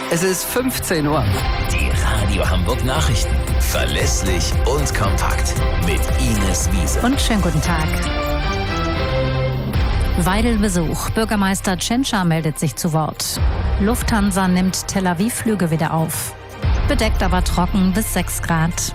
Es ist 15 Uhr. Die Radio Hamburg Nachrichten. Verlässlich und kompakt. Mit Ines Wiese. Und schönen guten Tag. Weidel-Besuch. Bürgermeister Tschentscher meldet sich zu Wort. Lufthansa nimmt Tel Aviv-Flüge wieder auf. Bedeckt aber trocken bis 6 Grad.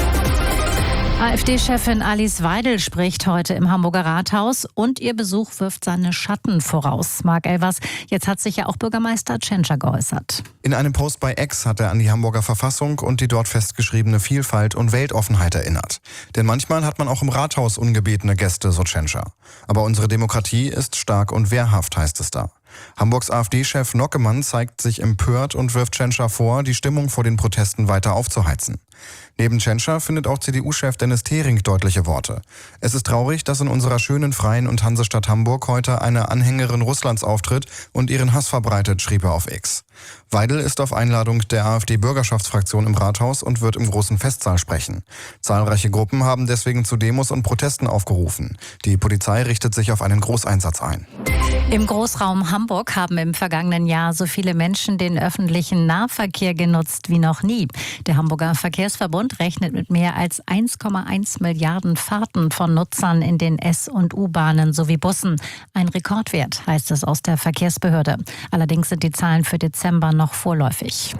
AfD-Chefin Alice Weidel spricht heute im Hamburger Rathaus und ihr Besuch wirft seine Schatten voraus. Marc Elvers, jetzt hat sich ja auch Bürgermeister Tschentscher geäußert. In einem Post bei X hat er an die Hamburger Verfassung und die dort festgeschriebene Vielfalt und Weltoffenheit erinnert. Denn manchmal hat man auch im Rathaus ungebetene Gäste, so Tschentscher. Aber unsere Demokratie ist stark und wehrhaft, heißt es da. Hamburgs AfD-Chef Nockemann zeigt sich empört und wirft Tschentscher vor, die Stimmung vor den Protesten weiter aufzuheizen. Neben Tschentscher findet auch CDU-Chef Dennis Thering deutliche Worte. Es ist traurig, dass in unserer schönen, freien und Hansestadt Hamburg heute eine Anhängerin Russlands auftritt und ihren Hass verbreitet, schrieb er auf X. Weidel ist auf Einladung der AfD-Bürgerschaftsfraktion im Rathaus und wird im großen Festsaal sprechen. Zahlreiche Gruppen haben deswegen zu Demos und Protesten aufgerufen. Die Polizei richtet sich auf einen Großeinsatz ein. Im Großraum Hamburg haben im vergangenen Jahr so viele Menschen den öffentlichen Nahverkehr genutzt wie noch nie. Der Hamburger Verkehrsverbund rechnet mit mehr als 1,1 Milliarden Fahrten von Nutzern in den S- und U-Bahnen sowie Bussen. Ein Rekordwert, heißt es aus der Verkehrsbehörde. Allerdings sind die Zahlen für Dezember noch vorläufig.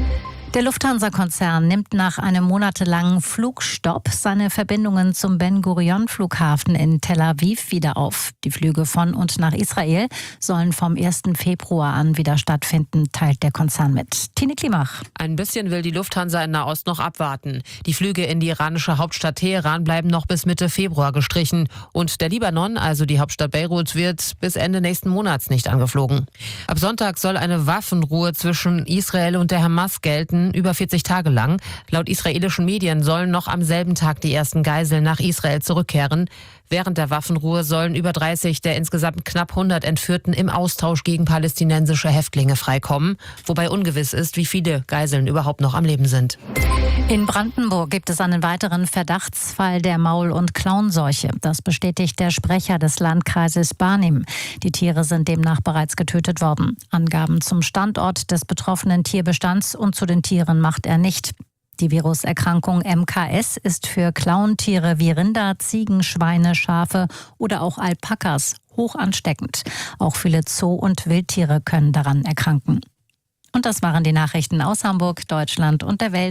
Der Lufthansa-Konzern nimmt nach einem monatelangen Flugstopp seine Verbindungen zum Ben-Gurion-Flughafen in Tel Aviv wieder auf. Die Flüge von und nach Israel sollen vom 1. Februar an wieder stattfinden, teilt der Konzern mit. Tine Klimach. Ein bisschen will die Lufthansa in Nahost noch abwarten. Die Flüge in die iranische Hauptstadt Teheran bleiben noch bis Mitte Februar gestrichen. Und der Libanon, also die Hauptstadt Beirut, wird bis Ende nächsten Monats nicht angeflogen. Ab Sonntag soll eine Waffenruhe zwischen Israel und der Hamas gelten, über 40 Tage lang. Laut israelischen Medien sollen noch am selben Tag die ersten Geiseln nach Israel zurückkehren. Während der Waffenruhe sollen über 30 der insgesamt knapp 100 Entführten im Austausch gegen palästinensische Häftlinge freikommen, wobei ungewiss ist, wie viele Geiseln überhaupt noch am Leben sind. In Brandenburg gibt es einen weiteren Verdachtsfall der Maul- und Klauenseuche. Das bestätigt der Sprecher des Landkreises Barnim. Die Tiere sind demnach bereits getötet worden. Angaben zum Standort des betroffenen Tierbestands und zu den Tieren macht er nicht. Die Viruserkrankung MKS ist für Klauentiere wie Rinder, Ziegen, Schweine, Schafe oder auch Alpakas hoch ansteckend. Auch viele Zoo- und Wildtiere können daran erkranken. Und das waren die Nachrichten aus Hamburg, Deutschland und der Welt.